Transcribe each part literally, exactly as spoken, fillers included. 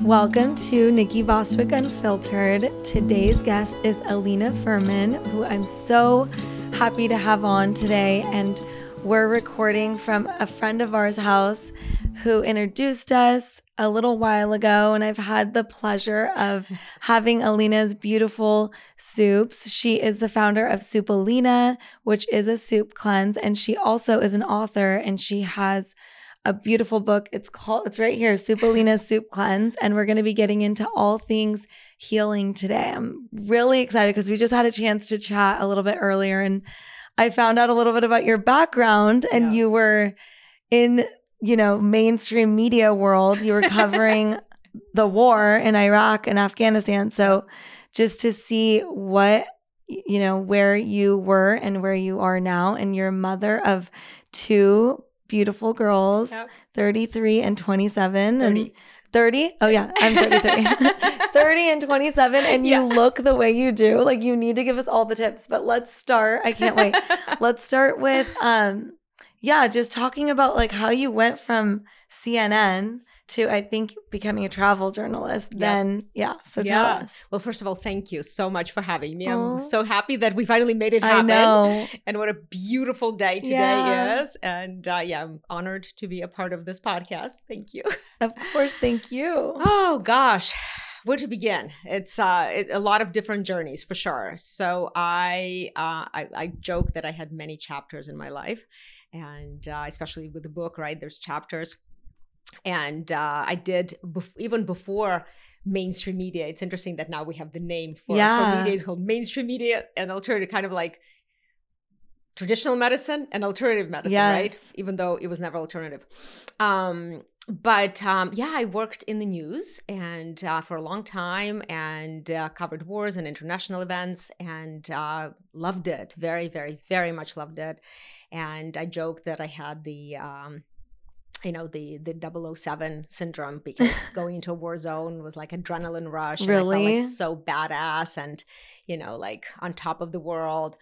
Welcome to Nikki Bostwick Unfiltered. Today's guest is Alina Furman, who I'm so happy to have on today. And we're recording from a friend of ours' house who introduced us a little while ago. And I've had the pleasure of having Alina's beautiful soups. She is the founder of Soupalina, which is a soup cleanse. And she also is an author, and she has a beautiful book. It's called, it's right here, Soupalina Soup Cleanse. And we're going to be getting into all things healing today. I'm really excited because we just had a chance to chat a little bit earlier, and I found out a little bit about your background, and Yeah. you were in, you know, mainstream media world. You were covering the war in Iraq and Afghanistan. So just to see what, you know, where you were and where you are now, and you're a mother of two beautiful girls, Yep. thirty-three and twenty-seven. thirty. And thirty? Oh yeah, I'm thirty-three. thirty and twenty-seven, and you Yeah. look the way you do. Like, you need to give us all the tips, but let's start. I can't wait. Let's start with, um, yeah, just talking about like how you went from C N N to, I think, becoming a travel journalist. Yep. Then, yeah, so tell Yeah. us. Well, first of all, thank you so much for having me. Aw. I'm so happy that we finally made it I happen. know. And what a beautiful day today Yeah. is. And uh, yeah, I'm honored to be a part of this podcast. Thank you. Of course, thank you. Oh gosh, where to begin? It's uh, it, a lot of different journeys for sure. So I, uh, I I joke that I had many chapters in my life, and uh, especially with the book, right? There's chapters, and uh, I did bef- even before mainstream media. It's interesting that now we have the name for, Yeah. for media is called mainstream media and alternative, kind of like traditional medicine and alternative medicine, right? Yes. Even though it was never alternative. Um, but um, yeah, I worked in the news and uh, for a long time, and uh, covered wars and international events, and uh, loved it. Very, very, very much loved it. And I joke that I had the um, you know, the the double oh seven syndrome, because going into a war zone was like adrenaline rush. And I felt Really? like so badass and, you know, like on top of the world.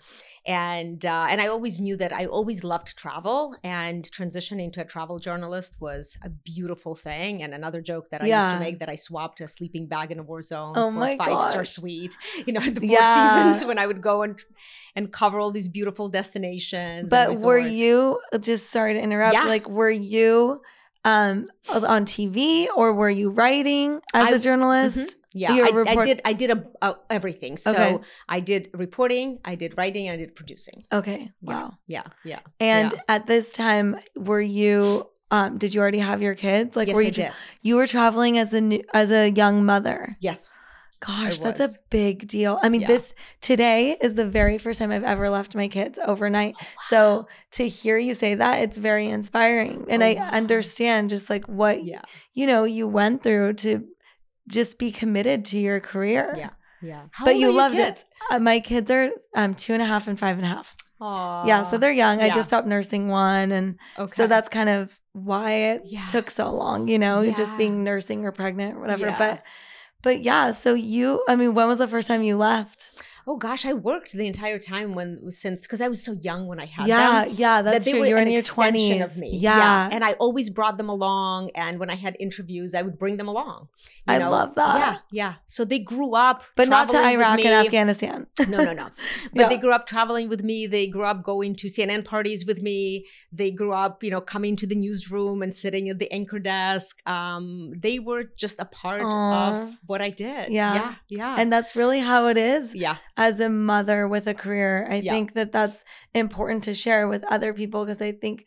And uh, and I always knew that I always loved travel, and transitioning to a travel journalist was a beautiful thing. And another joke that I used Yeah. to make, that I swapped a sleeping bag in a war zone Oh for my a five-star gosh. suite, you know, at the Four Yeah. Seasons, when I would go and and cover all these beautiful destinations. and But were resorts. you, just sorry to interrupt, Yeah. like, were you um on T V, or were you writing as a I- journalist? Mhm. Yeah, You're I, a report- I did. I did a, a, everything. So Okay. I did reporting, I did writing, I did producing. Okay. Yeah, Wow. Yeah, yeah. And yeah. at this time, were you um did you already have your kids? Like, yes, were I you tra- did. you were traveling as a new, as a young mother? Yes. Gosh, I that's a was. big deal. I mean, Yeah. this today is the very first time I've ever left my kids overnight. So to hear you say that, it's very inspiring. And Oh, I wow. understand just like what, Yeah, you know, you went through to just be committed to your career. yeah, yeah. How But old you are your loved kids? it. Uh, my kids are um, two and a half and five and a half. Aw. Yeah, so they're young. I yeah. just stopped nursing one. And Okay. so that's kind of why it Yeah. took so long, you know, just Yeah. being nursing or pregnant or whatever. Yeah. But But yeah, so you, I mean, when was the first time you left? Oh gosh, I worked the entire time when since because I was so young when I had Yeah, them. yeah, that's that they true. were You're an in your extension twenties. of me. Yeah. And I always brought them along. And when I had interviews, I would bring them along. you I know? love that. Yeah, yeah. So they grew up, But not to traveling with Iraq me. and Afghanistan. No, no, no. But Yeah. they grew up traveling with me. They grew up going to C N N parties with me. They grew up, you know, coming to the newsroom and sitting at the anchor desk. Um, they were just a part Aw. of what I did. Yeah. Yeah, yeah. And that's really how it is yeah, as a mother with a career. I Yeah. think that that's important to share with other people, because I think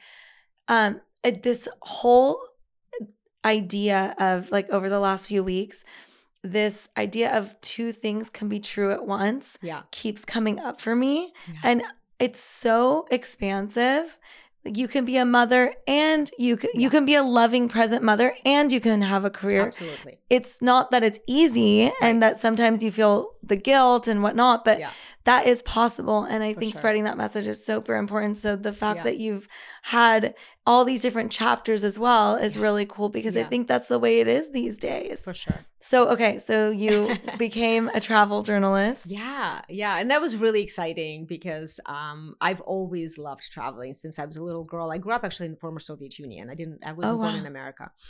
um, it, this whole idea of like over the last few weeks, this idea of two things can be true at once yeah. keeps coming up for me. Yeah. And it's so expansive. Like, you can be a mother, and you can, you Yeah. can be a loving present mother, and you can have a career. Absolutely. It's not that it's easy and that sometimes you feel the guilt and whatnot, but Yeah. that is possible. And I For think sure. spreading that message is super important. So the fact Yeah. that you've had all these different chapters as well is Yeah. really cool, because I Yeah. think that's the way it is these days. For sure. So, okay, so you became a travel journalist. Yeah, yeah. And that was really exciting because um, I've always loved traveling since I was a little girl. I grew up actually in the former Soviet Union. I didn't, I wasn't Oh, born wow. in America.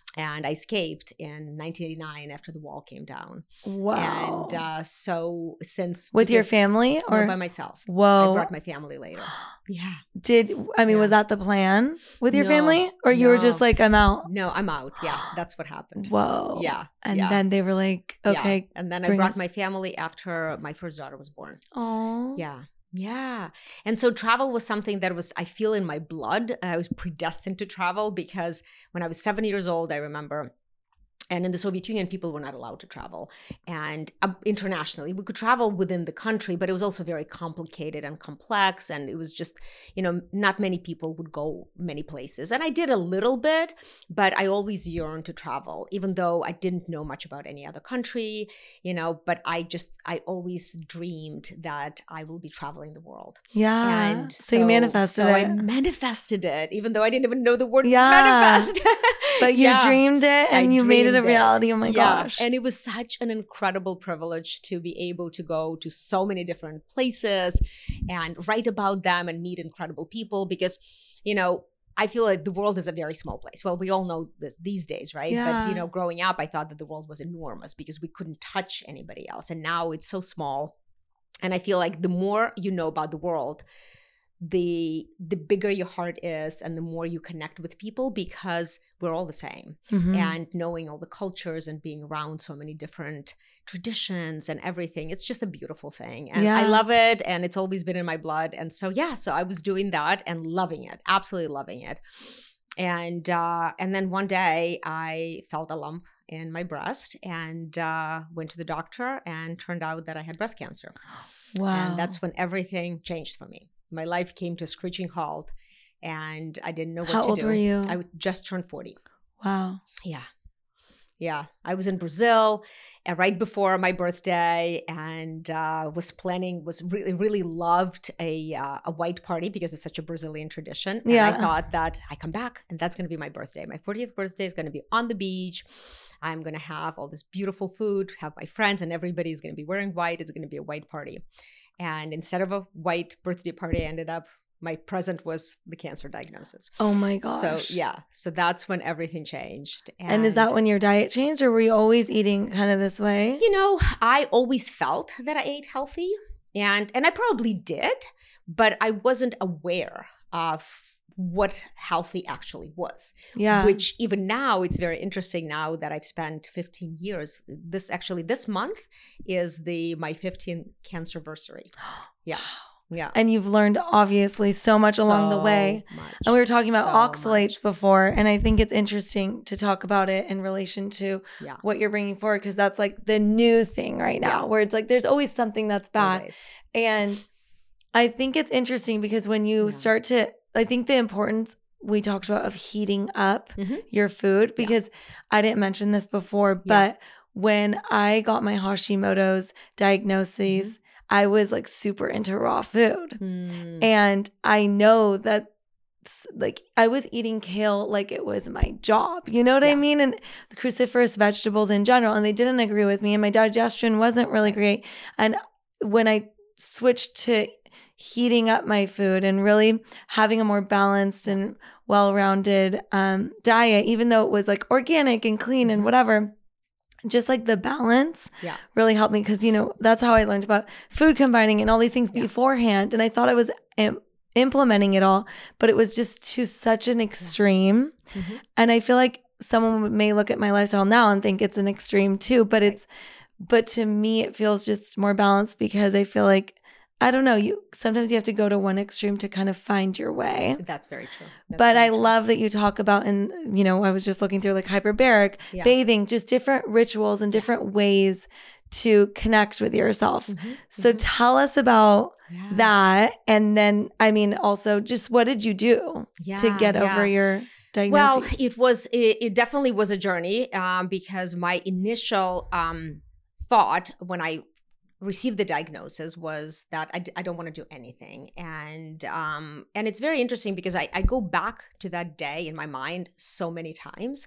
And I escaped in nineteen eighty-nine after the wall came down. Wow. And uh, so since with your because- family or no, by myself. Whoa. I brought my family later. Yeah. Did I mean Yeah. was that the plan with your No, family, or you were just no. like, I'm out? No, I'm out. Yeah, that's what happened. Whoa. Yeah. And yeah. then they were like, okay. Yeah. And then I bring brought us- my family after my first daughter was born. Oh. Yeah. Yeah. And so travel was something that was, I feel, in my blood. I was predestined to travel because when I was seven years old, I remember, and in the Soviet Union, people were not allowed to travel. And uh, internationally, we could travel within the country, but it was also very complicated and complex. And it was just, you know, not many people would go many places. And I did a little bit, but I always yearned to travel, even though I didn't know much about any other country, you know, but I just, I always dreamed that I will be traveling the world. Yeah. And so, you manifested so it. I manifested it, even though I didn't even know the word Yeah. manifest. But you Yeah. dreamed it and I you made it a dreamed reality. Oh my yeah. gosh. And it was such an incredible privilege to be able to go to so many different places and write about them and meet incredible people because, you know, I feel like the world is a very small place. Well, we all know this these days, right? Yeah. But, you know, growing up, I thought that the world was enormous because we couldn't touch anybody else. And now it's so small. And I feel like the more you know about the world, the the bigger your heart is and the more you connect with people because we're all the same. Mhm. And knowing all the cultures and being around so many different traditions and everything, it's just a beautiful thing. And Yeah. I love it. And it's always been in my blood. And so, yeah, so I was doing that and loving it, absolutely loving it. And, uh, and then one day I felt a lump in my breast and uh, went to the doctor and turned out that I had breast cancer. Wow. And that's when everything changed for me. My life came to a screeching halt and I didn't know what How to old do. were you? I just turned forty. Wow. Yeah. Yeah. I was in Brazil uh, right before my birthday and uh, was planning, was really, really loved a uh, a white party because it's such a Brazilian tradition. And Yeah. I thought that I come back and that's going to be my birthday. My fortieth birthday is going to be on the beach. I'm going to have all this beautiful food, have my friends, and everybody's going to be wearing white. It's going to be a white party. And instead of a white birthday party, I ended up, my present was the cancer diagnosis. Oh my gosh. So yeah, so that's when everything changed. And, And is that when your diet changed, or were you always eating kind of this way? you know, I always felt that I ate healthy, and and I probably did, but I wasn't aware of what healthy actually was. Yeah. Which even now, it's very interesting now that I've spent fifteen years. This actually, this month is the my fifteenth cancerversary. Yeah. Yeah. And you've learned obviously so much along the way. So much. And we were talking about So oxalates much. before, and I think it's interesting to talk about it in relation to Yeah. what you're bringing forward, because that's like the new thing right now, Yeah. where it's like there's always something that's bad. Always. And I think it's interesting because when you Yeah. start to, I think the importance we talked about of heating up Mhm. your food, Yeah. because I didn't mention this before, Yeah. but when I got my Hashimoto's diagnosis, Mm-hmm. I was like super into raw food. Mm. And I know that s- like I was eating kale like it was my job. You know what I Yeah. mean? And the cruciferous vegetables in general. And they didn't agree with me. And my digestion wasn't really great. And when I switched to heating up my food and really having a more balanced and well-rounded um, diet, even though it was like organic and clean and Mhm. whatever, just like the balance Yeah. really helped me, because, you know, that's how I learned about food combining and all these things Yeah. beforehand. And I thought I was im- implementing it all, but it was just to such an extreme. Mhm. And I feel like someone may look at my lifestyle now and think it's an extreme too, but it's, but to me, it feels just more balanced, because I feel like, I don't know, you sometimes you have to go to one extreme to kind of find your way. That's very true. That's But very I true. love that you talk about, and you know, I was just looking through like hyperbaric, Yeah. bathing, just different rituals and different ways to connect with yourself. Mhm. So Mhm. tell us about Yeah. that. And then, I mean, also just what did you do to Yeah, get over yeah. your Well, diagnosis? it was it, it definitely was a journey um, because my initial um, thought when I received the diagnosis was that I, d- I don't want to do anything, and um, and it's very interesting because I, I go back to that day in my mind so many times,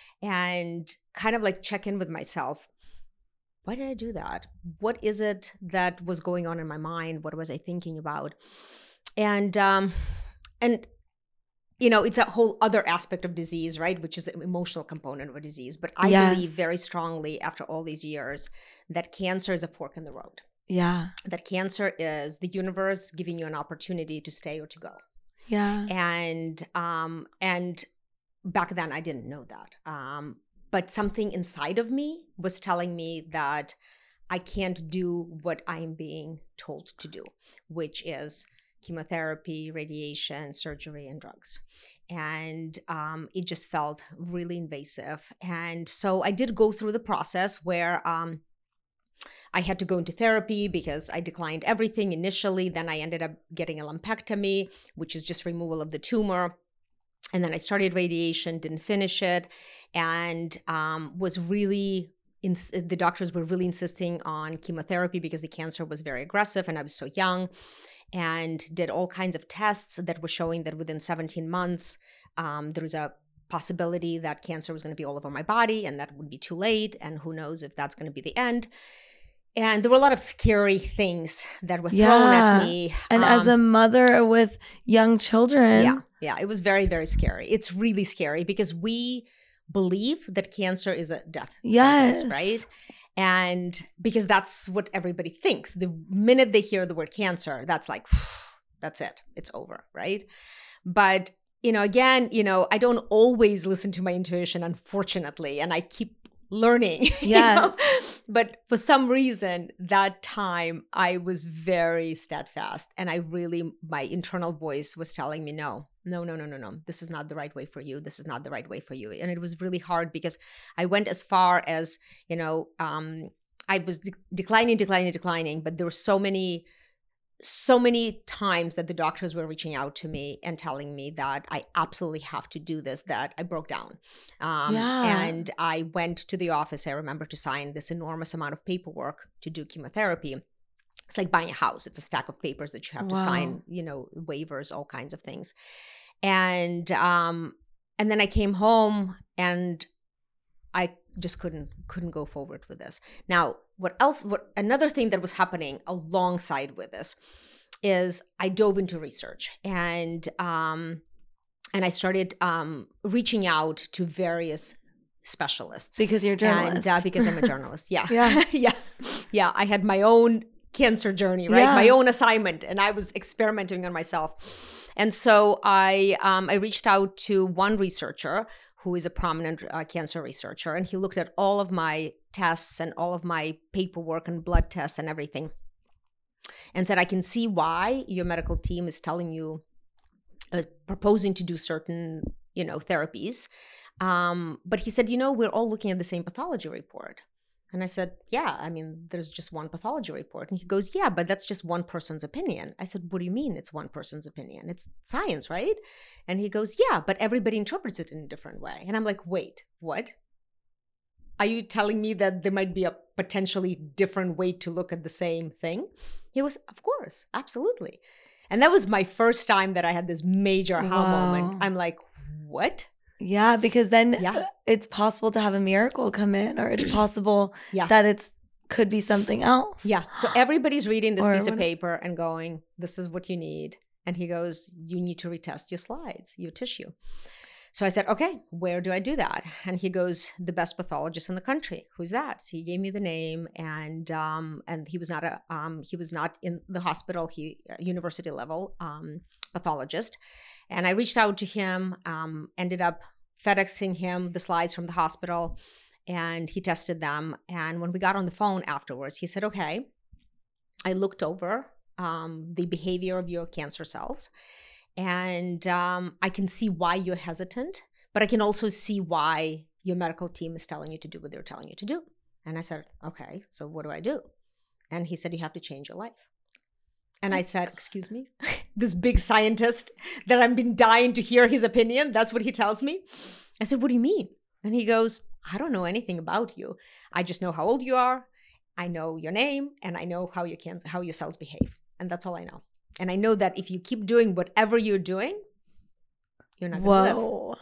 and kind of like check in with myself. Why did I do that? What is it that was going on in my mind? What was I thinking about? And um, and you know, it's a whole other aspect of disease, right? Which is an emotional component of a disease. But I Yes. believe very strongly after all these years that cancer is a fork in the road. Yeah. That cancer is the universe giving you an opportunity to stay or to go. Yeah. And um, and back then I didn't know that. Um, but something inside of me was telling me that I can't do what I'm being told to do, which is chemotherapy, radiation, surgery, and drugs. And um, it just felt really invasive. And so I did go through the process where um, I had to go into therapy because I declined everything initially. Then I ended up getting a lumpectomy, which is just removal of the tumor. And then I started radiation, didn't finish it, and um, was really, ins- the doctors were really insisting on chemotherapy because the cancer was very aggressive and I was so young, and did all kinds of tests that were showing that within seventeen months, um, there was a possibility that cancer was going to be all over my body and that would be too late. And who knows if that's going to be the end. And there were a lot of scary things that were thrown Yeah. at me. And Um, as a mother with young children. Yeah, yeah, it was very, very scary. It's really scary because we believe that cancer is a death Yes. sentence, right? And because that's what everybody thinks. The minute they hear the word cancer, that's like, that's it. It's over, right? But, you know, again, you know, I don't always listen to my intuition, unfortunately, and I keep learning. you know? Yes. But for some reason, that time I was very steadfast, and I really, my internal voice was telling me, no, no, no, no, no, no. This is not the right way for you. This is not the right way for you. And it was really hard because I went as far as, you know, um, I was de- declining, declining, declining, but there were so many so many times that the doctors were reaching out to me and telling me that I absolutely have to do this, that I broke down. Um, Yeah. And I went to the office, I remember, to sign this enormous amount of paperwork to do chemotherapy. It's like buying a house. It's a stack of papers that you have to Wow. sign, you know, waivers, all kinds of things. And um, and then I came home and I just couldn't couldn't go forward with this. Now, what else? What another thing that was happening alongside with this is I dove into research, and um, and I started um, reaching out to various specialists. Because you're a journalist. And uh, because I'm a journalist, yeah, Yeah. yeah, yeah. I had my own cancer journey, right? Yeah. My own assignment, and I was experimenting on myself. And so I um, I reached out to one researcher who is a prominent uh, cancer researcher, and he looked at all of my tests and all of my paperwork and blood tests and everything, and said, I can see why your medical team is telling you, uh, proposing to do certain, you know, therapies. Um, but he said, you know, we're all looking at the same pathology report. And I said, yeah, I mean, there's just one pathology report. And he goes, yeah, but that's just one person's opinion. I said, what do you mean it's one person's opinion? It's science, right? And he goes, yeah, but everybody interprets it in a different way. And I'm like, wait, what? Are you telling me that there might be a potentially different way to look at the same thing? He was, of course, absolutely. And that was my first time that I had this major aha Wow. moment. I'm like, what? Yeah, because then Yeah. it's possible to have a miracle come in, or it's possible Yeah. that it's could be something else. Yeah. So everybody's reading this Or piece of what- paper and going, this is what you need. And he goes, you need to retest your slides, your tissue. So I said, okay, where do I do that? And he goes, the best pathologist in the country. Who's that? So he gave me the name, and um, and he was not a um, he was not in the hospital. He uh, university level um, pathologist. And I reached out to him. Um, ended up FedExing him the slides from the hospital, and he tested them. And when we got on the phone afterwards, he said, okay, I looked over um, the behavior of your cancer cells. And um, I can see why you're hesitant, but I can also see why your medical team is telling you to do what they're telling you to do. And I said, okay, so what do I do? And he said, you have to change your life. And I said, excuse me, this big scientist that I've been dying to hear his opinion, that's what he tells me. I said, what do you mean? And he goes, I don't know anything about you. I just know how old you are. I know your name, and I know how your cancer, how your cells behave. And that's all I know. And I know that if you keep doing whatever you're doing, you're not going to live. Whoa.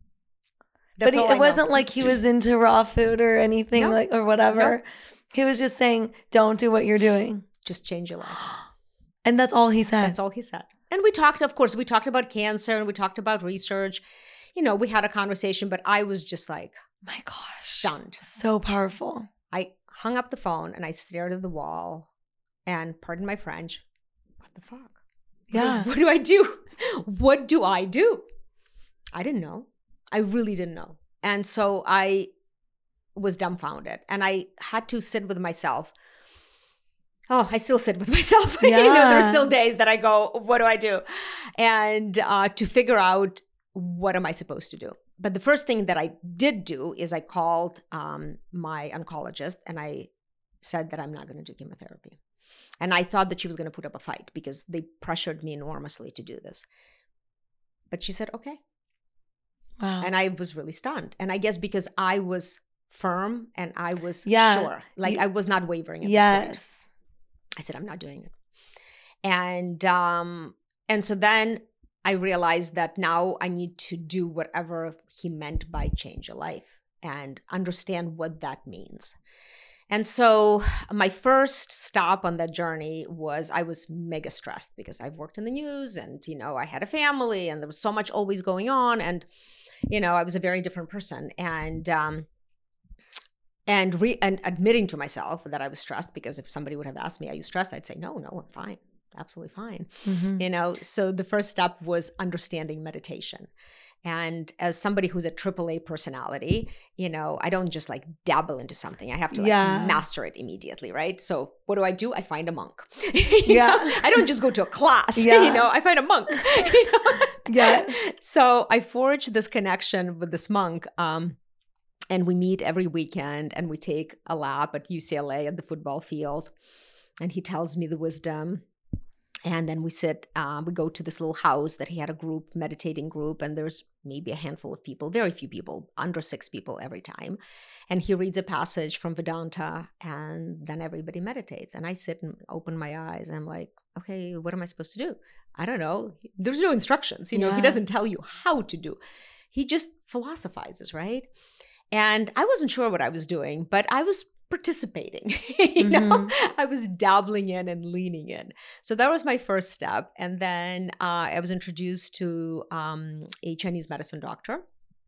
That's But he, all I it wasn't know. like he was into raw food or anything, No. like or whatever. He was just saying, don't do what you're doing. Just change your life. And that's all he said. That's all he said. And we talked, of course, we talked about cancer and we talked about research. You know, we had a conversation, but I was just like, my gosh, stunned. So powerful. I hung up the phone and I stared at the wall and, pardon my French, what the fuck? Yeah. What, what do I do? What do I do? I didn't know. I really didn't know. And so I was dumbfounded and I had to sit with myself. Oh, I still sit with myself. Yeah. You know, there's still days that I go, what do I do? And uh, to figure out, what am I supposed to do? But the first thing that I did do is I called um, my oncologist and I said that I'm not going to do chemotherapy. And I thought that she was going to put up a fight because they pressured me enormously to do this. But she said, okay. Wow. And I was really stunned. And I guess because I was firm and I was Yeah. sure, like You- I was not wavering at yes. this point. I said, I'm not doing it. And um, and so then I realized that now I need to do whatever he meant by change your life and understand what that means. And so my first stop on that journey was I was mega stressed because I've worked in the news and, you know, I had a family and there was so much always going on. And, you know, I was a very different person. And um, and re- and admitting to myself that I was stressed, because if somebody would have asked me, are you stressed? I'd say, no, no, I'm fine. Absolutely fine. Mm-hmm. You know, so the first step was understanding meditation. And as somebody who's a triple A personality, you know, I don't just like dabble into something. I have to like Yeah. master it immediately, right? So what do I do? I find a monk. You Yeah. know? I don't just go to a class, Yeah. you know, I find a monk. You know? Yes. So I forged this connection with this monk. Um, and we meet every weekend and we take a lap at U C L A at the football field. And he tells me the wisdom. And then we sit, uh, we go to this little house that he had a group, meditating group, and there's maybe a handful of people, very few people, under six people every time. And he reads a passage from Vedanta, and then everybody meditates. And I sit and open my eyes, and I'm like, okay, what am I supposed to do? I don't know. There's no instructions. You know, Yeah. he doesn't tell you how to do. He just philosophizes, right? And I wasn't sure what I was doing, but I was participating, you know, Mhm. I was dabbling in and leaning in. So that was my first step. And then uh, I was introduced to um, a Chinese medicine doctor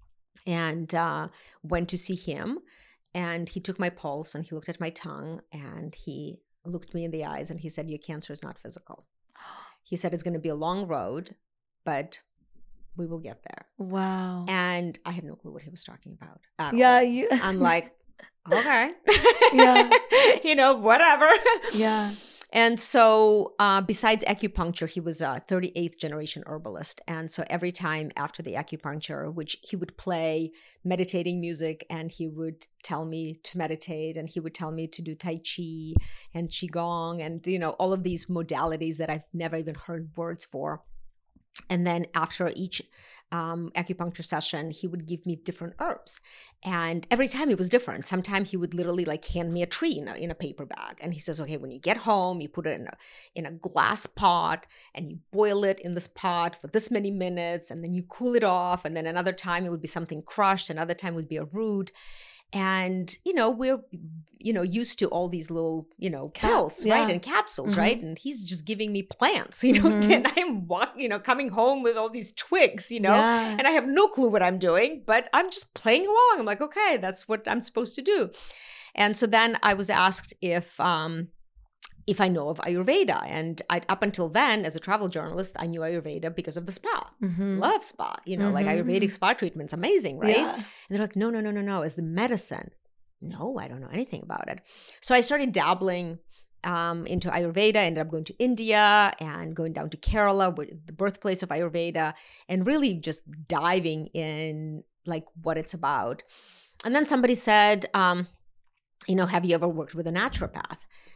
and uh, went to see him. And he took my pulse and he looked at my tongue and he looked me in the eyes and he said, your cancer is not physical. He said, it's going to be a long road, but we will get there. Wow. And I had no clue what he was talking about at Yeah. all. You. I'm like, okay. Yeah. You know, whatever. Yeah. And so uh, besides acupuncture, he was a thirty-eighth generation herbalist. And so every time after the acupuncture, which he would play meditating music and he would tell me to meditate and he would tell me to do Tai Chi and Qigong and, you know, all of these modalities that I've never even heard words for. And then after each um, acupuncture session, he would give me different herbs. And every time it was different. Sometimes he would literally like hand me a tree in a, in a paper bag. And he says, okay, when you get home, you put it in a, in a glass pot and you boil it in this pot for this many minutes. And then you cool it off. And then another time it would be something crushed. Another time it would be a root. And, you know, we're, you know, used to all these little, you know, pills, yeah. right? And capsules, Mhm. right? And he's just giving me plants, you know, Mhm. and I'm walking, you know, coming home with all these twigs, you know, Yeah. and I have no clue what I'm doing, but I'm just playing along. I'm like, okay, that's what I'm supposed to do. And so then I was asked if, um, if I know of Ayurveda. And I, up until then, as a travel journalist, I knew Ayurveda because of the spa. Mhm. Love spa, you know, like Mhm. Ayurvedic spa treatment's amazing, right? Yeah. And they're like, no, no, no, no, no. As the medicine, no, I don't know anything about it. So I started dabbling um, into Ayurveda, ended up going to India and going down to Kerala, where- the birthplace of Ayurveda, and really just diving in like what it's about. And then somebody said, um, you know, have you ever worked with a naturopath?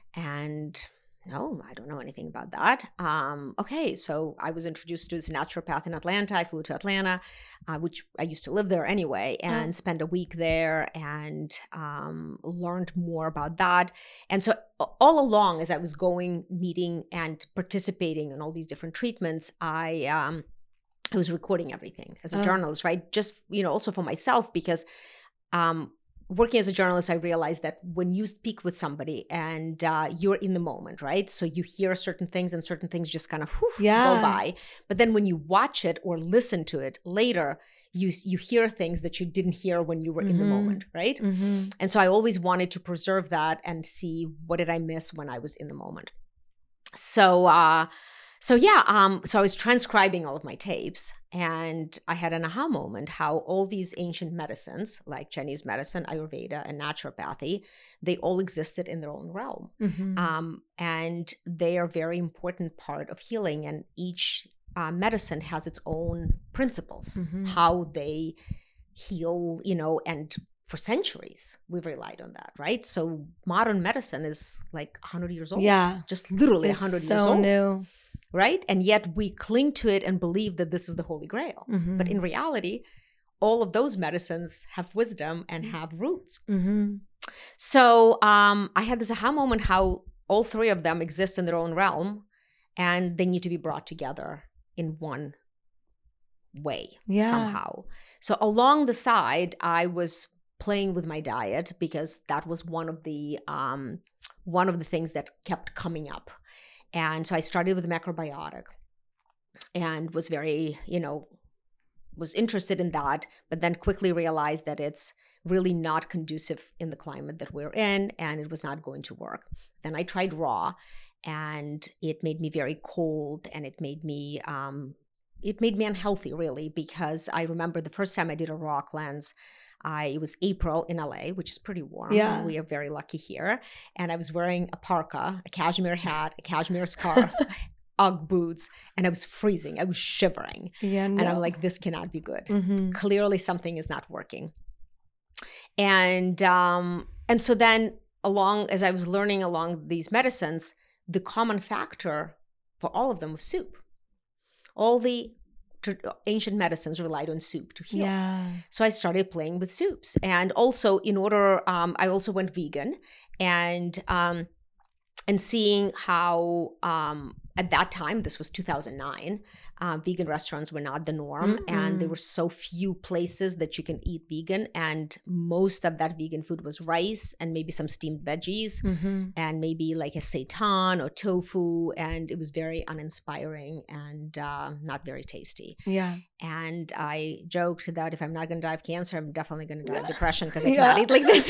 And no, I don't know anything about that. Um, okay, so I was introduced to this naturopath in Atlanta. I flew to Atlanta, uh, which I used to live there anyway, and Oh. spent a week there and um, learned more about that. And so all along, as I was going, meeting, and participating in all these different treatments, I um, I was recording everything as a Oh. journalist, right? Just, you know, also for myself, because um, working as a journalist, I realized that when you speak with somebody and uh, you're in the moment, right? So you hear certain things and certain things just kind of whew, yeah. go by. But then when you watch it or listen to it later, you you hear things that you didn't hear when you were mm-hmm. in the moment, right? Mm-hmm. And so I always wanted to preserve that and see what did I miss when I was in the moment. So, uh, so yeah, um, so I was transcribing all of my tapes, and I had an aha moment how all these ancient medicines, like Chinese medicine, Ayurveda, and naturopathy, they all existed in their own realm. Mm-hmm. Um, and they are a very important part of healing, and each uh, medicine has its own principles, mm-hmm. how they heal, you know, and for centuries, we've relied on that, right? So modern medicine is like one hundred years old. Yeah. Just literally it's one hundred so years old. New. Right? And yet we cling to it and believe that this is the Holy Grail. Mm-hmm. But in reality, all of those medicines have wisdom and have roots. Mm-hmm. So um, I had this aha moment how all three of them exist in their own realm, and they need to be brought together in one way yeah. somehow. So along the side, I was playing with my diet because that was one of the um, one of the things that kept coming up. And so I started with macrobiotic and was very, you know, was interested in that, but then quickly realized that it's really not conducive in the climate that we're in, and it was not going to work. Then I tried raw, and it made me very cold, and it made me, um, it made me unhealthy, really, because I remember the first time I did a raw cleanse, I, it was April in L A, which is pretty warm. Yeah. We are very lucky here. And I was wearing a parka, a cashmere hat, a cashmere scarf, Ugg boots, and I was freezing. I was shivering. Yeah, no. And I'm like, this cannot be good. Mm-hmm. Clearly something is not working. And um, and so then along, as I was learning along these medicines, the common factor for all of them was soup. All the ancient medicines relied on soup to heal. Yeah. So I started playing with soups. And also in order, um, I also went vegan and um, and seeing how um, at that time, this was two thousand nine, uh, vegan restaurants were not the norm. Mm-mm. And there were so few places that you can eat vegan. And most of that vegan food was rice and maybe some steamed veggies mm-hmm. and maybe like a seitan or tofu. And it was very uninspiring and uh, not very tasty. Yeah. And I joked that if I'm not going to die of cancer, I'm definitely going to die of depression because I Yeah. cannot eat like this.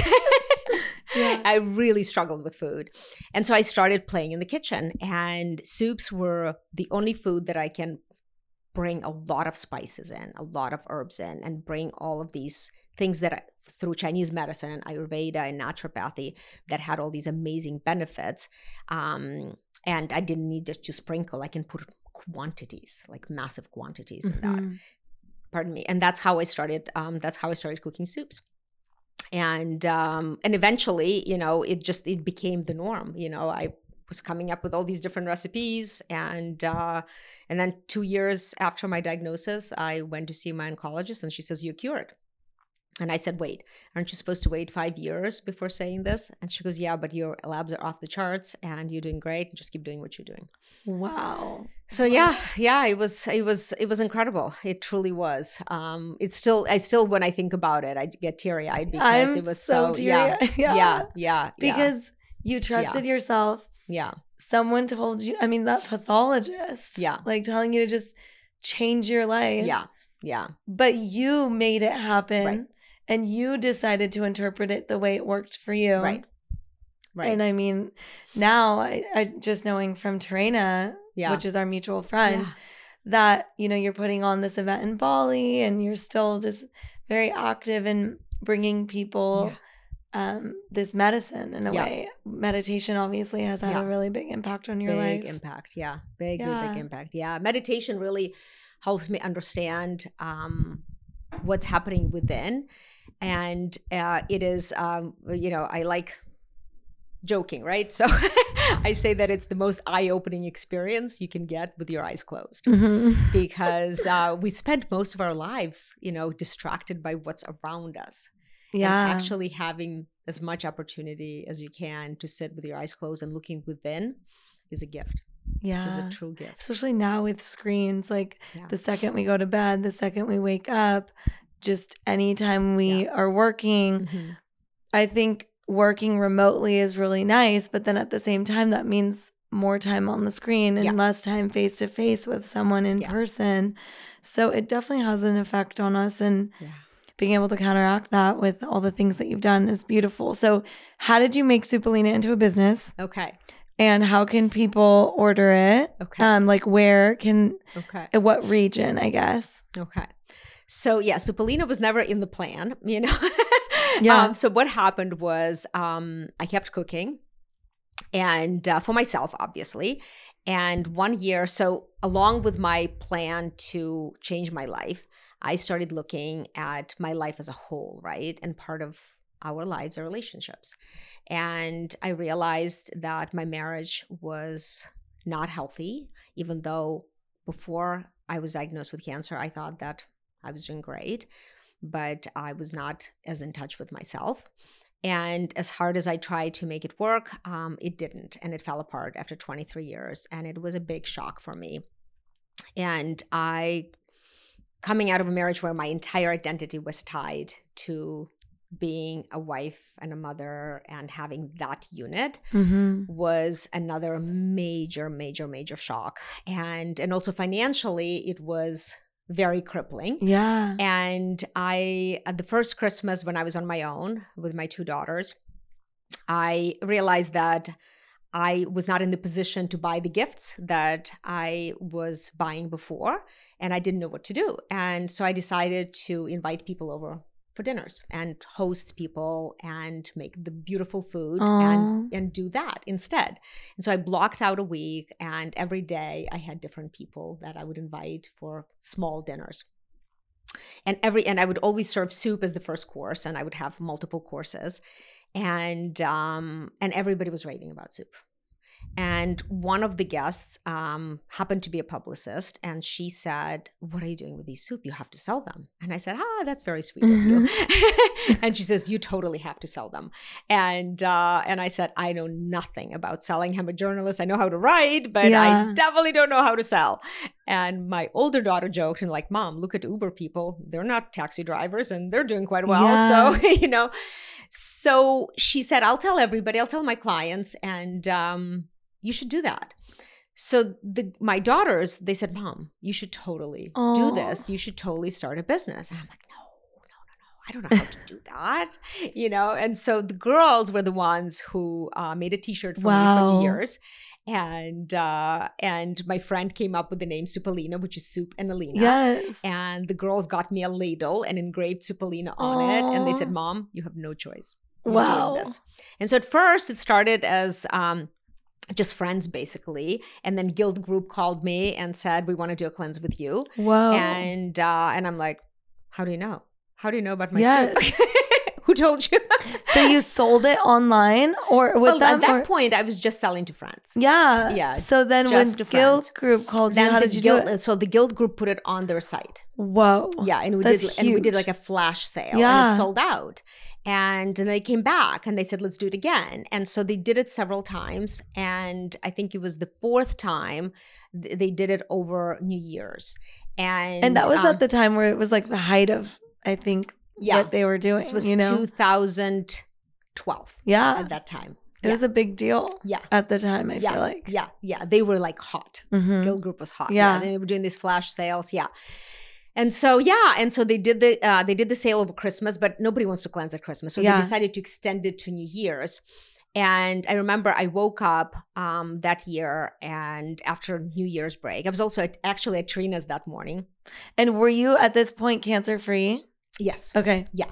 Yeah. I really struggled with food. And so I started playing in the kitchen, and soups were the only food that I can bring a lot of spices in, a lot of herbs in, and bring all of these things that I, through Chinese medicine and Ayurveda and naturopathy that had all these amazing benefits. Um, and I didn't need just to sprinkle. I can put quantities, like massive quantities mm-hmm. in that. Pardon me. And that's how I started. Um, that's how I started cooking soups. And um, and eventually, you know, it just it became the norm. You know, I was coming up with all these different recipes, and uh, and then two years after my diagnosis, I went to see my oncologist, and she says, "You're cured." And I said, "Wait, aren't you supposed to wait five years before saying this?" And she goes, "Yeah, but your labs are off the charts, and you're doing great. Just keep doing what you're doing." Wow. So yeah, yeah, it was, it was, it was incredible. It truly was. Um, it's still, I still, when I think about it, I get teary eyed because I'm it was so, so, teary-eyed. yeah, Yeah. yeah, yeah, Because you trusted Yeah. yourself. yeah, Someone told you, I mean, that pathologist. Yeah. Like telling you to just change your life. yeah, yeah, But you made it happen. Right. And you decided to interpret it the way it worked for you. right, right, And I mean, now I, I just knowing from Terena, Yeah. which is our mutual friend, Yeah. that, you know, you're putting on this event in Bali and you're still just very active in bringing people um, this medicine in a Yeah. way. Meditation obviously has had Yeah. a really big impact on your big life. impact. Yeah, big, big, Yeah. big impact. Yeah, meditation really helps me understand um, what's happening within. And uh, it is, um, you know, I like joking, right? So I say that it's the most eye-opening experience you can get with your eyes closed, Mhm. because uh, we spend most of our lives, you know, distracted by what's around us. Yeah. And actually having as much opportunity as you can to sit with your eyes closed and looking within is a gift. Yeah. Is a true gift. Especially now with screens, like Yeah. the second we go to bed, the second we wake up, just anytime we are working, Mhm. I think working remotely is really nice, but then at the same time, that means more time on the screen and Yeah. less time face to face with someone in Yeah. person. So it definitely has an effect on us, and Yeah. being able to counteract that with all the things that you've done is beautiful. So how did you make Supalina into a business? Okay. And how can people order it? Okay. Um, like where can, Okay. in what region, I guess? Okay. So yeah, Supalina was never in the plan, you know? Yeah. Um, so what happened was um, I kept cooking and uh, for myself, obviously. And one year, so along with my plan to change my life, I started looking at my life as a whole, right? And part of our lives are relationships. And I realized that my marriage was not healthy, even though before I was diagnosed with cancer, I thought that I was doing great, but I was not as in touch with myself. And as hard as I tried to make it work, um, it didn't. And it fell apart after twenty-three years. And it was a big shock for me. And I, coming out of a marriage where my entire identity was tied to being a wife and a mother and having that unit, Mm-hmm. was another major, major, major shock. And and also financially, it was very crippling. Yeah. And I, at the first Christmas when I was on my own with my two daughters, I realized that I was not in the position to buy the gifts that I was buying before, and I didn't know what to do. And so I decided to invite people over for dinners and host people and make the beautiful food and, and do that instead. And so I blocked out a week, and every day I had different people that I would invite for small dinners. And every and I would always serve soup as the first course, and I would have multiple courses. And um, and everybody was raving about soup. And one of the guests um, happened to be a publicist, and she said, "What are you doing with these soup? You have to sell them." And I said, "Ah, that's very sweet of you." And she says, "You totally have to sell them." And uh, and I said, "I know nothing about selling. I'm a journalist. I know how to write, but Yeah. I definitely don't know how to sell." And my older daughter joked and like, "Mom, look at Uber people. They're not taxi drivers, and they're doing quite well." Yeah. So you know, so she said, "I'll tell everybody. I'll tell my clients, and um, you should do that." So the my daughters, they said, "Mom, you should totally Aw. do this. You should totally start a business." And I'm like, "No, no, no, no. I don't know how to do that." You know, and so the girls were the ones who uh, made a T-shirt for me for Wow. New Year's. And uh, and my friend came up with the name Supalina, which is Soup and Alina. Yes. And the girls got me a ladle and engraved Supalina on it. And they said, Aw. "Mom, you have no choice. You're Wow. doing this." And so at first it started as um, just friends, basically. And then Guild Group called me and said, "We want to do a cleanse with you." Whoa. And uh, and I'm like, "How do you know? How do you know about my Yes. soup?" Who told you? So you sold it online or with Well, them? at that or- point, I was just selling to friends. Yeah. Yeah, So then when just to Guild friends. Group called you, Then how the did you guild, do it? So the Guild Group put it on their site. Whoa. Yeah, and we That's did and we did huge. like a flash sale, and Yeah. it sold out. And, and they came back and they said, "Let's do it again." And so they did it several times, and I think it was the fourth time th- they did it over New Year's. And And that was um, at the time where it was like the height of, I think, Yeah. what they were doing. this was you know? two thousand twelve Yeah. at that time. It Yeah. was a big deal Yeah. at the time, I yeah, feel like. yeah, yeah. They were like hot. Mhm. Guild Group was hot. Yeah. They were doing these flash sales. Yeah. And so, yeah. And so they did the uh, they did the sale over Christmas, but nobody wants to cleanse at Christmas. So Yeah. they decided to extend it to New Year's. And I remember I woke up um, that year, and after New Year's break, I was also at, actually at Trina's that morning. And were you at this point cancer free? Yes. Okay. Yeah.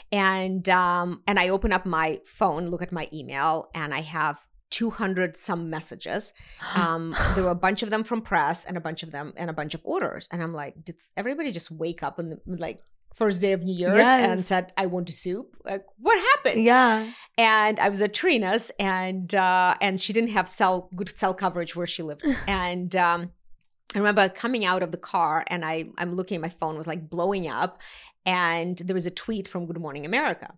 And um, and I open up my phone, look at my email, and I have two hundred some messages. Um, there were a bunch of them from press and a bunch of them and a bunch of orders. And I'm like, did everybody just wake up on the like first day of New Year's Yes. and said, "I want a soup"? Like, what happened? Yeah. And I was at Trina's, and uh, and she didn't have cell good cell coverage where she lived. And um, I remember coming out of the car, and I I'm looking at my phone, was like blowing up, and there was a tweet from Good Morning America.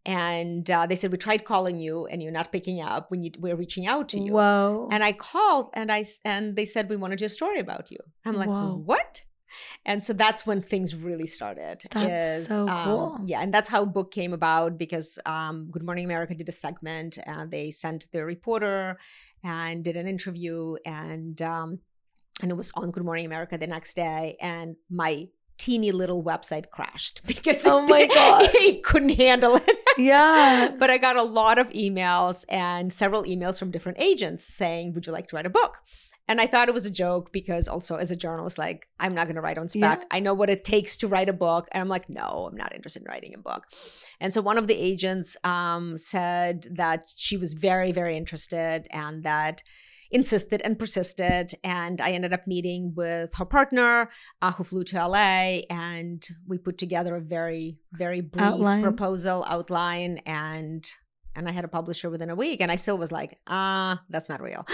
And uh, they said, "We tried calling you and you're not picking up. We need, we're reaching out to you." Whoa. And I called, and I s- and they said, "We want to do a story about you." I'm like, Whoa. "What?" And so that's when things really started. That's is, so um, cool. Yeah, and that's how book came about, because um, Good Morning America did a segment, and they sent their reporter and did an interview, and um, and it was on Good Morning America the next day, and my teeny little website crashed because Oh it, my gosh. it couldn't handle it. Yeah. But I got a lot of emails and several emails from different agents saying, would you like to write a book? And I thought it was a joke, because also as a journalist, like, I'm not going to write on spec. Yeah. I know what it takes to write a book. And I'm like, no, I'm not interested in writing a book. And so one of the agents um, said that she was very, very interested, and that insisted and persisted. And I ended up meeting with her partner uh, who flew to L A, and we put together a very, very brief Outline. proposal outline. And and I had a publisher within a week, and I still was like, ah, uh, that's not real.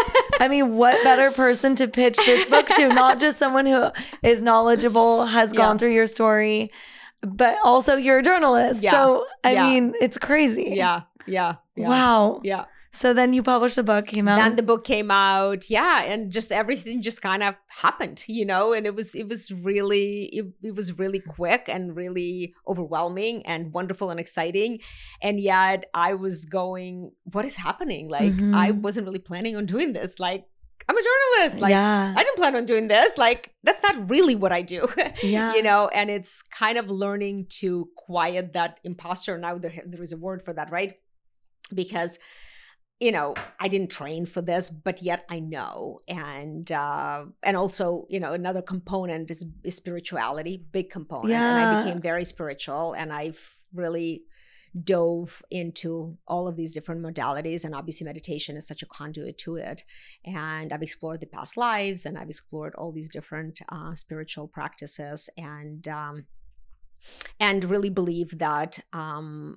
I mean, what better person to pitch this book to? Not just someone who is knowledgeable, has gone Yeah. through your story, but also you're a journalist. Yeah. So, I Yeah. mean, it's crazy. Yeah, yeah, yeah. Wow. Yeah. So then you published a book, came out. Then the book came out, yeah, and just everything just kind of happened, you know, and it was it was really it, it was really quick and really overwhelming and wonderful and exciting, and yet I was going, what is happening? Like Mhm. I wasn't really planning on doing this. Like, I'm a journalist. Like yeah. I didn't plan on doing this. Like that's not really what I do, Yeah. you know. And it's kind of learning to quiet that imposter. Now there there is a word for that, right? Because you know, I didn't train for this, but yet I know. And uh, and also, you know, another component is, is spirituality, big component. And I Yeah. became very spiritual, and I've really dove into all of these different modalities. And obviously meditation is such a conduit to it. And I've explored the past lives, and I've explored all these different uh, spiritual practices, and um, and really believe that um,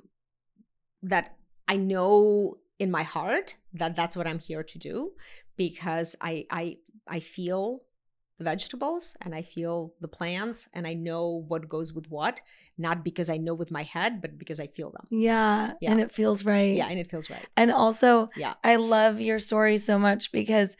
that I know in my heart that that's what I'm here to do, because I I I feel the vegetables, and I feel the plants, and I know what goes with what, not because I know with my head, but because I feel them. Yeah. Yeah. And it feels right. Yeah, and it feels right. And also, Yeah. I love your story so much, because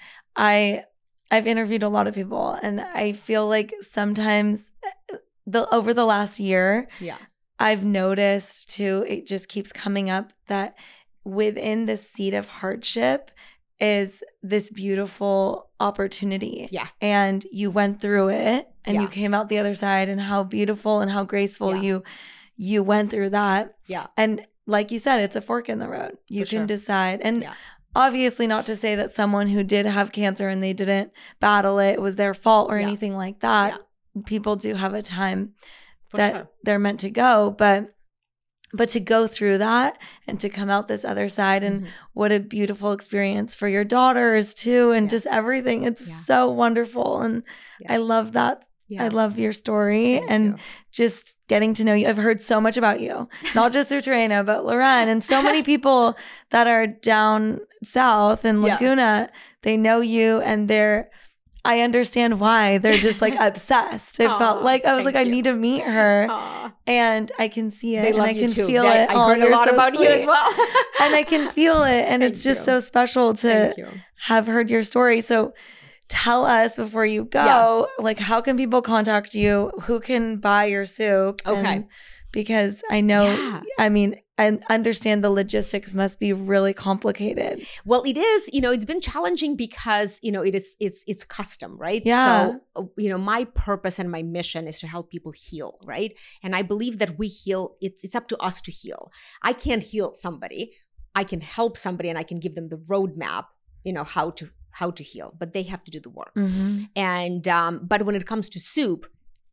I I've interviewed a lot of people, and I feel like sometimes the over the last year, Yeah. I've noticed too, it just keeps coming up that within the seed of hardship is this beautiful opportunity. Yeah. And you went through it, and Yeah. you came out the other side, and how beautiful and how graceful Yeah. you you went through that. Yeah. And like you said, it's a fork in the road. You For can sure. decide. And Yeah. obviously not to say that someone who did have cancer and they didn't battle it was their fault or Yeah. anything like that. People do have a time For that sure. they're meant to go, but but to go through that and to come out this other side, and Mhm. what a beautiful experience for your daughters too, and Yeah. just everything. It's Yeah. so wonderful, and Yeah. I love that. Yeah. I love your story. Thank and you. just getting to know you. I've heard so much about you, not just through Terena, but Loren, and so many people that are down south in Yeah. Laguna. They know you, and they're, I understand why they're just like obsessed. It Aw, felt like, I was thank like, I you. need to meet her. Aw. And I can see it, They and love I you can too. feel They- it. I Oh, heard a you're lot so about you as sweet. well. And I can feel it, and Thank it's just you. so special to Thank you. have heard your story. So tell us before you go, like, how can people contact you? Who can buy your soup? Okay. And because I know, Yeah. I mean, I understand the logistics must be really complicated. Well, it is, you know, it's been challenging because, you know, it is, it's, it's custom, right? Yeah. So, you know, my purpose and my mission is to help people heal, right? And I believe that we heal, it's, it's up to us to heal. I can't heal somebody. I can help somebody, and I can give them the roadmap, you know, how to, how to heal, but they have to do the work. Mm-hmm. And, um, but when it comes to soup,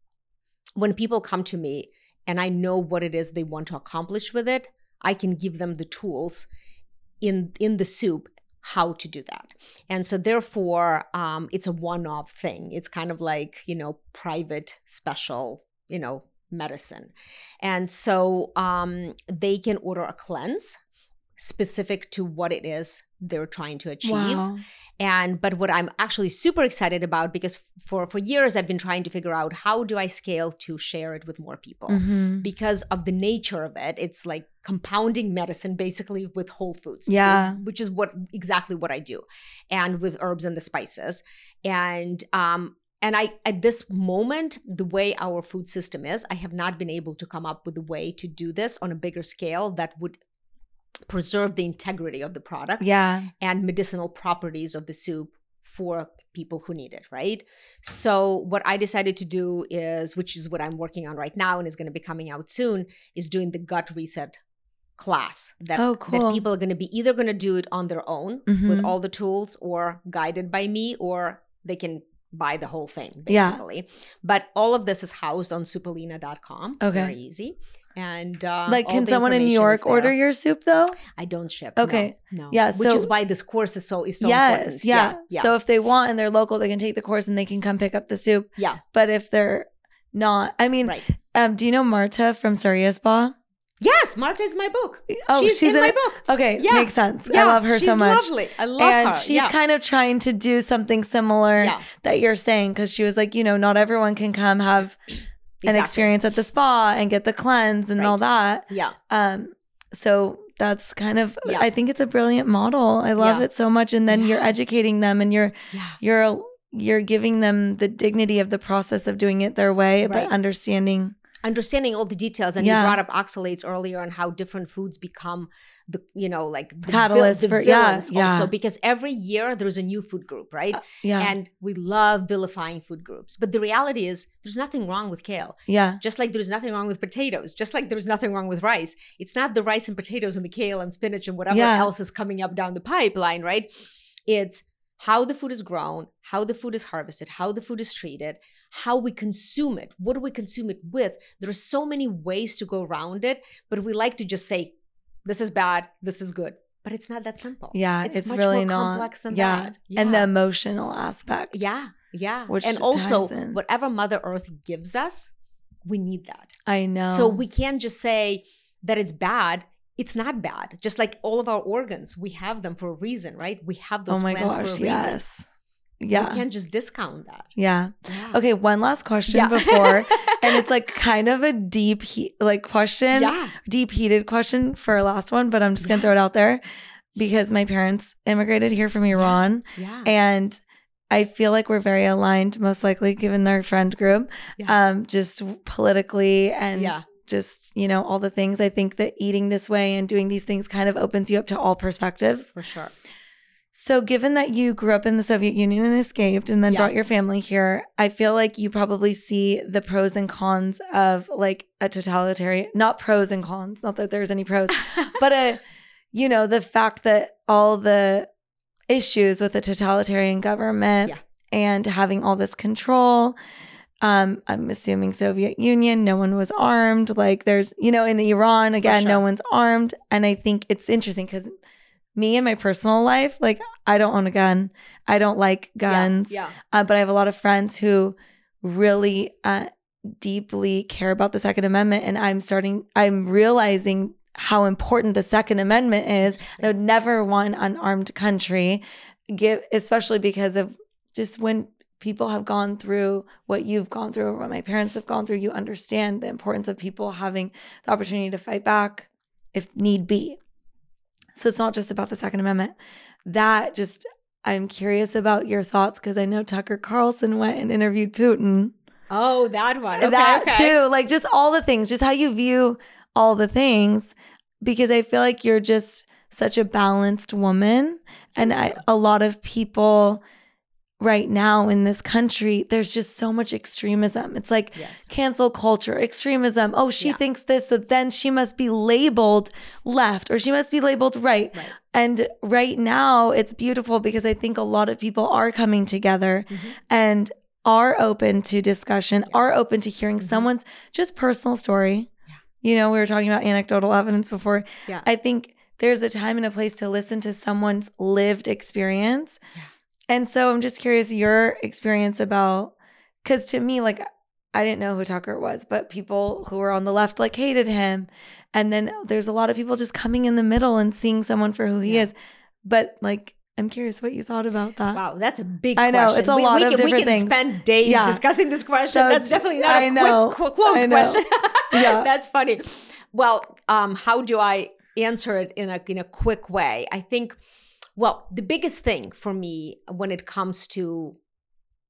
when people come to me and I know what it is they want to accomplish with it, I can give them the tools in in the soup how to do that. And so therefore, um, it's a one-off thing. It's kind of like, you know, private, special, you know, medicine. And so um, they can order a cleanse specific to what it is they're trying to achieve. Wow. And but what I'm actually super excited about, because for for years I've been trying to figure out, how do I scale to share it with more people? Mm-hmm. Because of the nature of it, it's like compounding medicine basically with whole foods. Yeah. Which is what exactly what I do, and with herbs and the spices. And um and I, at this moment, the way our food system is, I have not been able to come up with a way to do this on a bigger scale that would preserve the integrity of the product yeah. and medicinal properties of the soup for people who need it, right? So what I decided to do is, which is what I'm working on right now and is going to be coming out soon, is doing the gut reset class that, oh, cool. that people are going to be either going to do it on their own mm-hmm. with all the tools or guided by me, or they can buy the whole thing, basically. Yeah. But all of this is housed on Soupolina dot com. Okay. Very easy. And uh, like, can someone in New York order your soup though? I don't ship. Okay. No. no. Yeah. Which So, is why this course is so is so yes, important. Yeah. Yeah, yeah. So if they want and they're local, they can take the course and they can come pick up the soup. Yeah. But if they're not, I mean, right. um, do you know Marta from Surya Spa? Yes, Marta is my book. Oh, she's, she's in, in my it? book. Okay, yeah. makes sense. Yeah, I love her she's so much. Lovely. I love and her. And she's yeah. kind of trying to do something similar yeah. that you're saying, because she was like, you know, not everyone can come have exactly. an experience at the spa and get the cleanse and right. all that. Yeah. Um. So that's kind of. Yeah. I think it's a brilliant model. I love yeah. it so much. And then yeah. you're educating them, and you're yeah. you're you're giving them the dignity of the process of doing it their way, right. but understanding. Understanding all the details, and yeah. you brought up oxalates earlier and how different foods become the, you know, like the catalyst vil- the for villains yeah, also, yeah. because every year there's a new food group, right? Uh, yeah. And we love vilifying food groups, but the reality is there's nothing wrong with kale. Yeah. Just like there's nothing wrong with potatoes, just like there's nothing wrong with rice. It's not the rice and potatoes and the kale and spinach and whatever yeah. else is coming up down the pipeline, right? It's how the food is grown, how the food is harvested, how the food is treated, how we consume it, what do we consume it with? There are so many ways to go around it, but we like to just say, this is bad, this is good. But it's not that simple. Yeah, it's, it's much really more not. complex than yeah. that. Yeah. And the emotional aspect. Yeah, yeah. Which and also, ties in. whatever Mother Earth gives us, we need that. I know. So we can't just say that it's bad. It's not bad. Just like all of our organs, we have them for a reason, right? We have those oh my plants gosh, for a reason. Yes. Yeah. We can't just discount that. Yeah. yeah. Okay, one last question yeah. before. And it's like kind of a deep he- like question, yeah. deep heated question for our last one, but I'm just going to yeah. throw it out there because my parents immigrated here from Iran. Yeah. And I feel like we're very aligned, most likely given our friend group, yeah. um, just politically and yeah. just, you know, all the things. I think that eating this way and doing these things kind of opens you up to all perspectives. For sure. So given that you grew up in the Soviet Union and escaped and then yeah. brought your family here, I feel like you probably see the pros and cons of like a totalitarian, not pros and cons, not that there's any pros, but a, you know, the fact that all the issues with the totalitarian government yeah. and having all this control, um, I'm assuming Soviet Union, no one was armed. Like there's, you know, in Iran, again, sure. no one's armed. And I think it's interesting because me in my personal life, like I don't own a gun. I don't like guns. Yeah, yeah. Uh, but I have a lot of friends who really uh, deeply care about the Second Amendment. And I'm starting, I'm realizing how important the Second Amendment is. I would never want an unarmed country, give, especially because of just when people have gone through what you've gone through or what my parents have gone through, you understand the importance of people having the opportunity to fight back if need be. So it's not just about the Second Amendment. That just, I'm curious about your thoughts because I know Tucker Carlson went and interviewed Putin. Oh, that one. Okay, that okay. too. Like just all the things, just how you view all the things, because I feel like you're just such a balanced woman. And I, a lot of people right now in this country, there's just so much extremism. It's like yes. cancel culture, extremism. Oh, she yeah. thinks this, so then she must be labeled left or she must be labeled right. right. And right now it's beautiful because I think a lot of people are coming together mm-hmm. and are open to discussion, yeah. are open to hearing mm-hmm. someone's just personal story. Yeah. You know, we were talking about anecdotal evidence before. Yeah. I think there's a time and a place to listen to someone's lived experience. Yeah. And so I'm just curious your experience about, because to me, like, I didn't know who Tucker was, but people who were on the left, like, hated him. And then there's a lot of people just coming in the middle and seeing someone for who he yeah. is. But, like, I'm curious what you thought about that. Wow, that's a big I know, question. It's a we, lot we of can, different we can things. spend days yeah. discussing this question. So, that's definitely not I a know. quick, quick, close question. yeah. That's funny. Well, um, how do I answer it in a in a quick way? I think, well, the biggest thing for me when it comes to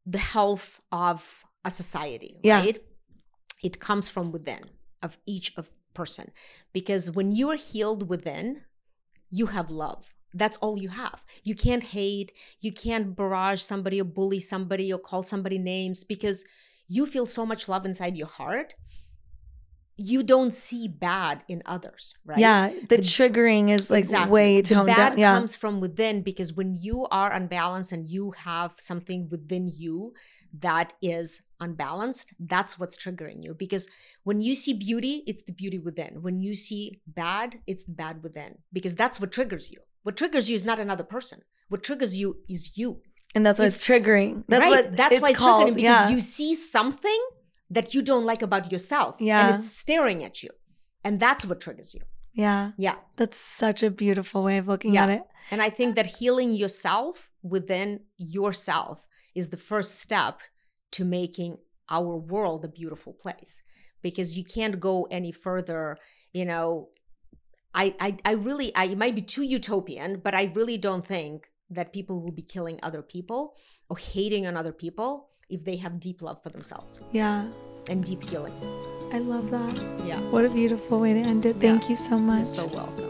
the health of a society, Yeah. right? It comes from within of each of person. Because when you are healed within, you have love. That's all you have. You can't hate, you can't barrage somebody or bully somebody or call somebody names, because you feel so much love inside your heart. You don't see bad in others, right? Yeah, the, the triggering is like exactly. way toned the bad down. Yeah. comes from within, because when you are unbalanced and you have something within you that is unbalanced, that's what's triggering you. Because when you see beauty, it's the beauty within. When you see bad, it's the bad within, because that's what triggers you. What triggers you is not another person. What triggers you is you. And that's why it's, it's triggering. That's right. what that's it's why it's called. triggering, because yeah. you see something that you don't like about yourself. Yeah. And it's staring at you. And that's what triggers you. Yeah. Yeah. That's such a beautiful way of looking yeah. at it. And I think that healing yourself within yourself is the first step to making our world a beautiful place. Because you can't go any further, you know, I, I, I really, I, it might be too utopian, but I really don't think that people will be killing other people or hating on other people if they have deep love for themselves. Yeah. And deep healing. I love that. Yeah. What a beautiful way to end it. Thank yeah. you so much. You're so welcome.